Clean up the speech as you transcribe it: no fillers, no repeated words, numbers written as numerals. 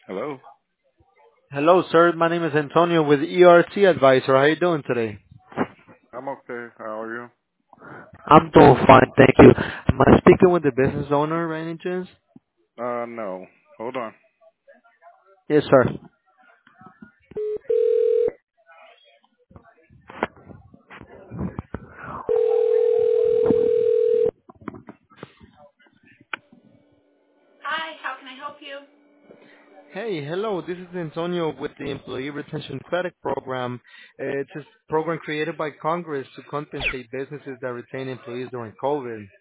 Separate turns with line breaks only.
Hello.
Hello, sir. My name is Antonio with ERT Advisor. How are you doing today?
I'm okay. How are you?
I'm doing fine, thank you. Am I speaking with the business owner by any chance?
No. Hold on.
Yes, sir.
Hi, how can I help you?
Hey, hello. This is Antonio with the Employee Retention Credit Program. It's a program created by Congress to compensate businesses that retain employees during COVID.